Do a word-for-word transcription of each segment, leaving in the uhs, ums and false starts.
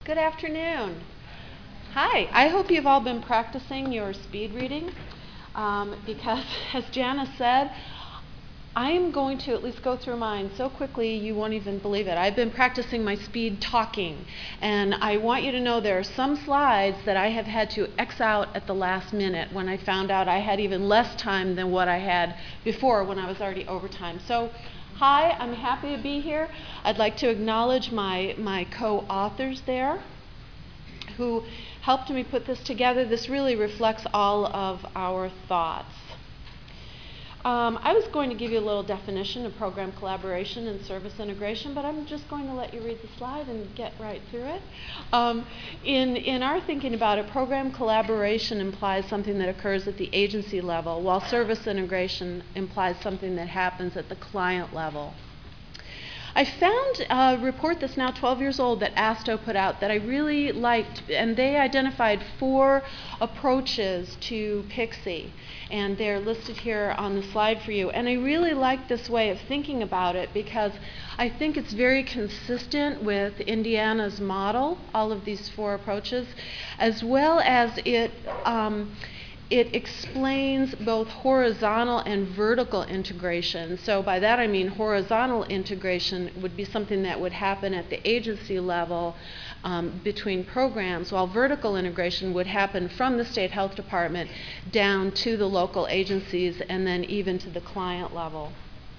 Good afternoon. Hi, I hope you've all been practicing your speed reading um, because, as Jana said, I am going to at least go through mine so quickly you won't even believe it. I've been practicing my speed talking, and I want you to know there are some slides that I have had to X out at the last minute when I found out I had even less time than what I had before when I was already over time. So, hi, I'm happy to be here. I'd like to acknowledge my, my co-authors there who helped me put this together. This really reflects all of our thoughts. Um, I was going to give you a little definition of program collaboration and service integration, but I'm just going to let you read the slide and get right through it. Um, in, in our thinking about it, program collaboration implies something that occurs at the agency level, while service integration implies something that happens at the client level. I found a report that's now twelve years old that ASTO put out that I really liked, and they identified four approaches to Pixie, and they're listed here on the slide for you. And I really like this way of thinking about it because I think it's very consistent with Indiana's model, all of these four approaches, as well as it um, It explains both horizontal and vertical integration. So by that I mean horizontal integration would be something that would happen at the agency level um, between programs, while vertical integration would happen from the state health department down to the local agencies and then even to the client level.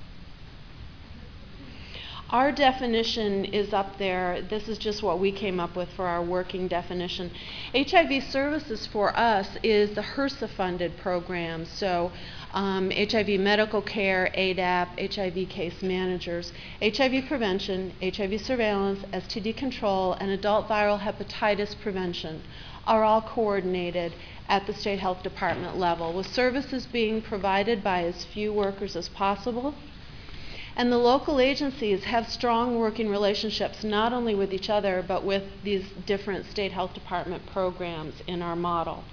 Our definition is up there. This is just what we came up with for our working definition. H I V services for us is the HRSA funded program. So um, H I V medical care, A D A P, H I V case managers, H I V prevention, H I V surveillance, S T D control, and adult viral hepatitis prevention are all coordinated at the state health department level, with services being provided by as few workers as possible. And the local agencies have strong working relationships not only with each other but with these different state health department programs in our model.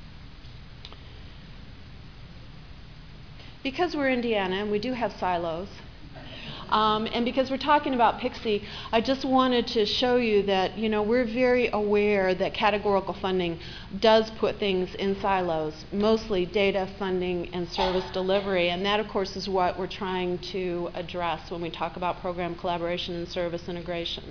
Because we're Indiana and we do have silos, Um, and because we're talking about Pixie, I just wanted to show you that, you know, we're very aware that categorical funding does put things in silos, mostly data, funding, and service delivery. And that, of course, is what we're trying to address when we talk about program collaboration and service integration.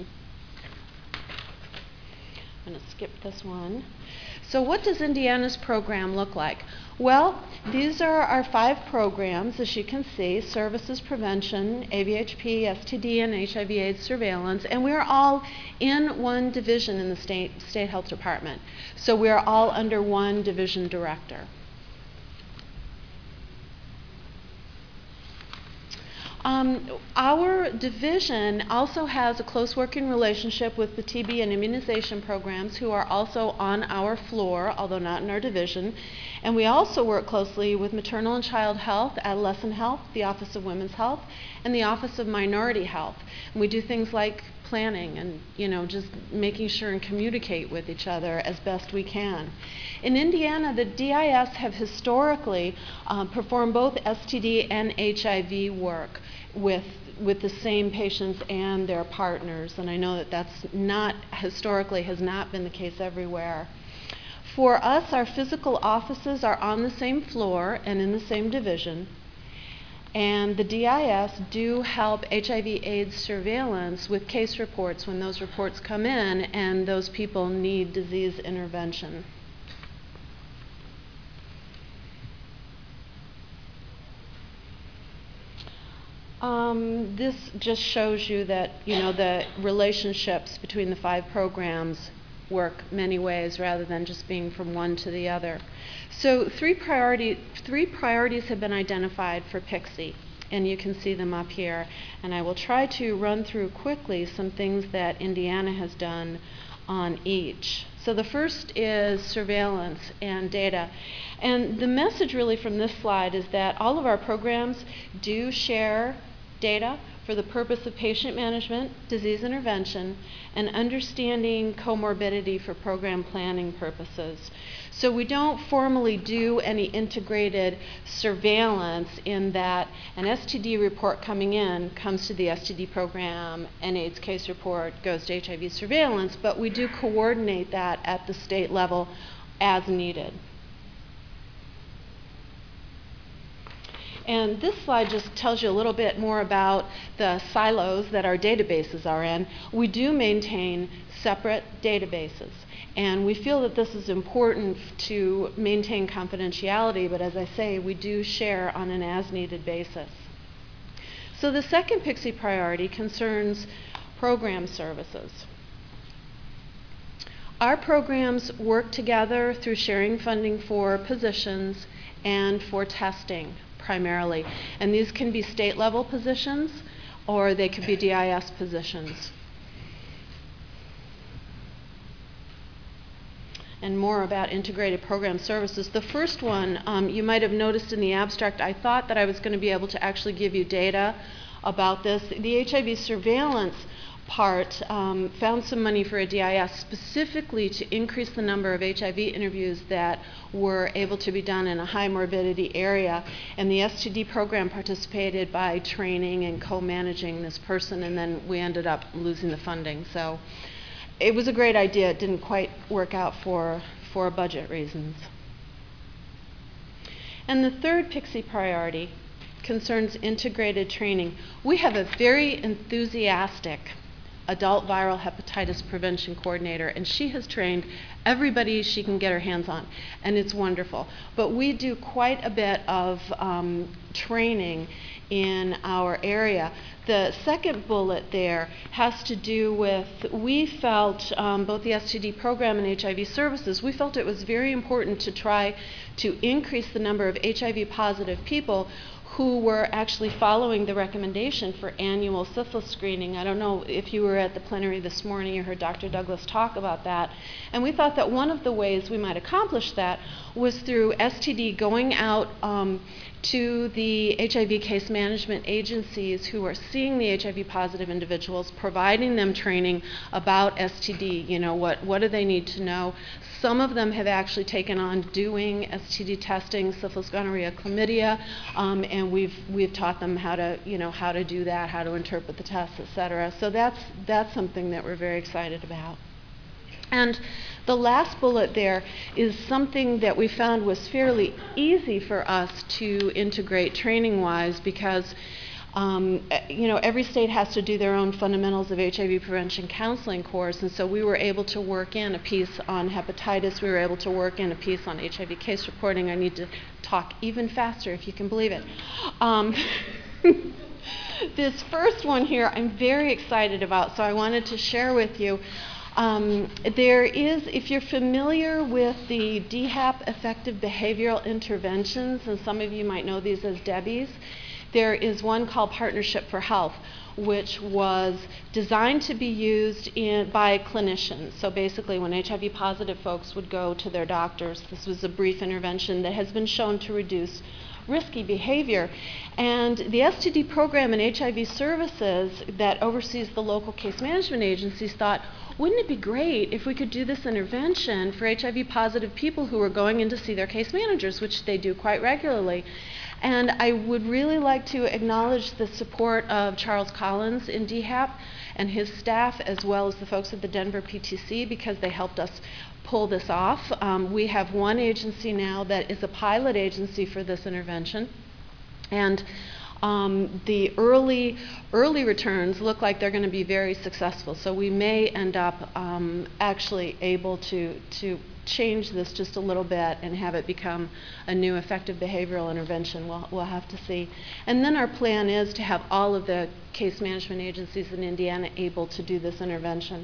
I'm going to skip this one. So what does Indiana's program look like? Well, these are our five programs, as you can see: services, prevention, A V H P, S T D, and H I V AIDS surveillance, and we're all in one division in the state, state health department. So we're all under one division director. Um, our division also has a close working relationship with the T B and immunization programs, who are also on our floor, although not in our division. And we also work closely with maternal and child health, adolescent health, the Office of Women's Health, and the Office of Minority Health. And we do things like planning and, you know, just making sure and communicate with each other as best we can. In Indiana, the D I S have historically uh, performed both S T D and H I V work with with the same patients and their partners, and I know that that's not, historically has not been the case everywhere. For us, our physical offices are on the same floor and in the same division, and the D I S do help H I V AIDS surveillance with case reports when those reports come in and those people need disease intervention. Um, this just shows you that, you know, the relationships between the five programs work many ways rather than just being from one to the other. So three priority, three priorities have been identified for Pixie, and you can see them up here. And I will try to run through quickly some things that Indiana has done on each. So the first is surveillance and data. And the message really from this slide is that all of our programs do share data for the purpose of patient management, disease intervention, and understanding comorbidity for program planning purposes. So we don't formally do any integrated surveillance in that an S T D report coming in comes to the S T D program, an AIDS case report goes to H I V surveillance, but we do coordinate that at the state level as needed. And this slide just tells you a little bit more about the silos that our databases are in. We do maintain separate databases, and we feel that this is important to maintain confidentiality, but as I say, we do share on an as-needed basis. So the second P I C S I priority concerns program services. Our programs work together through sharing funding for positions and for testing primarily. And these can be state level positions or they could be D I S positions. And more about integrated program services. The first one, um, you might have noticed in the abstract, I thought that I was going to be able to actually give you data about this. The H I V surveillance part um, found some money for a D I S specifically to increase the number of H I V interviews that were able to be done in a high morbidity area. And the S T D program participated by training and co-managing this person, and then we ended up losing the funding. So it was a great idea. It didn't quite work out for, for budget reasons. And the third P I C S I priority concerns integrated training. We have a very enthusiastic adult viral hepatitis prevention coordinator, and she has trained everybody she can get her hands on, and it's wonderful. But we do quite a bit of um, training in our area. The second bullet there has to do with, we felt, um, both the S T D program and H I V services, we felt it was very important to try to increase the number of H I V positive people who were actually following the recommendation for annual syphilis screening. I don't know if you were at the plenary this morning or heard Doctor Douglas talk about that. And we thought that one of the ways we might accomplish that was through S T D going out um, to the H I V case management agencies who are seeing the H I V positive individuals, providing them training about S T D. You know, what, what do they need to know? Some of them have actually taken on doing S T D testing, syphilis, gonorrhea, chlamydia, um, and we've we've taught them how to, you know, how to do that, how to interpret the tests, et cetera. So that's that's something that we're very excited about. And the last bullet there is something that we found was fairly easy for us to integrate training-wise because um, you know, every state has to do their own fundamentals of H I V prevention counseling course, and so we were able to work in a piece on hepatitis, we were able to work in a piece on H I V case reporting. I need to talk even faster if you can believe it. Um, this first one here I'm very excited about, so I wanted to share with you. Um, there is, if you're familiar with the D HAP Effective Behavioral Interventions, and some of you might know these as DEBIs, there is one called Partnership for Health, which was designed to be used in, by clinicians. So basically when H I V positive folks would go to their doctors, this was a brief intervention that has been shown to reduce risky behavior. And the S T D program and H I V services that oversees the local case management agencies thought, wouldn't it be great if we could do this intervention for H I V positive people who are going in to see their case managers, which they do quite regularly. And I would really like to acknowledge the support of Charles Collins in D HAP and his staff, as well as the folks at the Denver P T C, because they helped us pull this off. Um, we have one agency now that is a pilot agency for this intervention. And um, the early, early returns look like they're going to be very successful. So we may end up um, actually able to, to change this just a little bit and have it become a new effective behavioral intervention. We'll, we'll have to see. And then our plan is to have all of the case management agencies in Indiana able to do this intervention.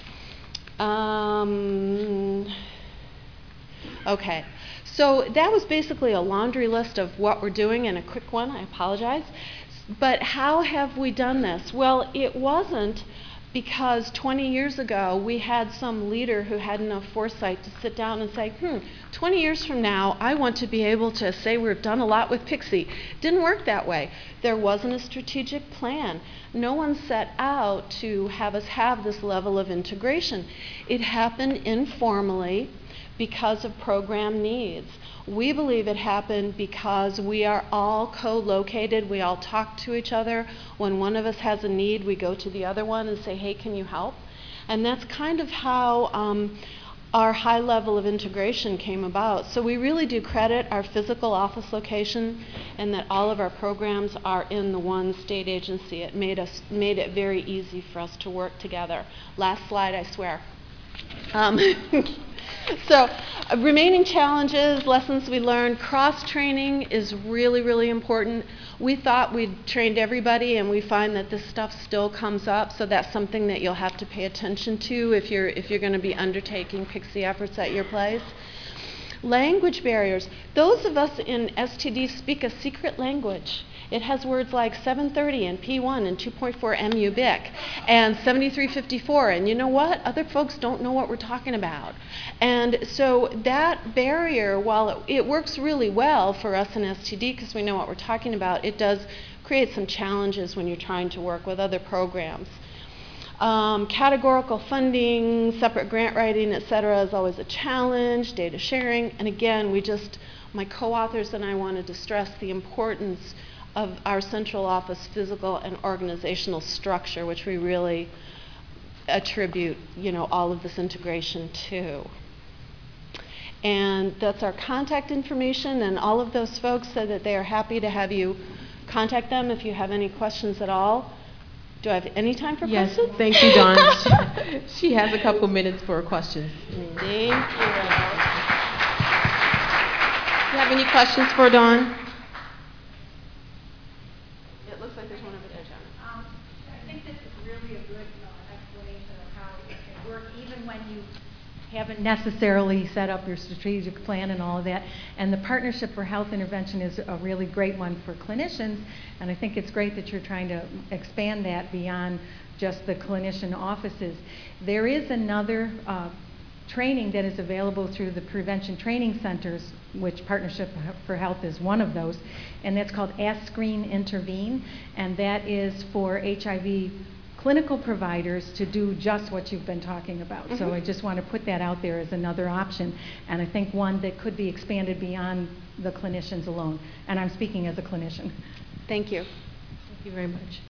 Um, okay. So that was basically a laundry list of what we're doing, and a quick one, I apologize. But how have we done this? Well, it wasn't because twenty years ago we had some leader who had enough foresight to sit down and say, hmm, twenty years from now I want to be able to say we've done a lot with Pixie. Didn't work that way. There wasn't a strategic plan. No one set out to have us have this level of integration. It happened informally because of program needs. We believe it happened because we are all co-located. We all talk to each other. When one of us has a need, we go to the other one and say, hey, can you help? And that's kind of how um, our high level of integration came about. So we really do credit our physical office location and that all of our programs are in the one state agency. It made us made it very easy for us to work together. Last slide, I swear. Um, So, uh, remaining challenges, lessons we learned, cross-training is really, really important. We thought we'd trained everybody, and we find that this stuff still comes up, so that's something that you'll have to pay attention to if you're, if you're going to be undertaking Pixie efforts at your place. Language barriers. Those of us in S T D speak a secret language. It has words like seven thirty and P one and two point four M U B I C and seventy-three fifty-four, and you know what? Other folks don't know what we're talking about. And so that barrier, while it, it works really well for us in S T D because we know what we're talking about, it does create some challenges when you're trying to work with other programs. Um, categorical funding, separate grant writing, et cetera is always a challenge, data sharing, and again, we just, my co-authors and I wanted to stress the importance of our central office physical and organizational structure, which we really attribute, you know, all of this integration to. And that's our contact information, and all of those folks said that they are happy to have you contact them if you have any questions at all. Do I have any time for yes, questions? Yes, thank you, Dawn. she, she has a couple minutes for questions. Thank you. Do you have any questions for Dawn? It looks like there's one over there, John. Um, I think this is really a good uh, explanation of how it can work, even when you haven't necessarily set up your strategic plan and all of that. And the Partnership for Health Intervention is a really great one for clinicians, and I think it's great that you're trying to expand that beyond just the clinician offices. There is another uh, training that is available through the prevention training centers, which Partnership for Health is one of those, and that's called Ask, Screen, Intervene, and that is for H I V clinical providers to do just what you've been talking about. Mm-hmm. So I just want to put that out there as another option, and I think one that could be expanded beyond the clinicians alone. And I'm speaking as a clinician. Thank you. Thank you very much.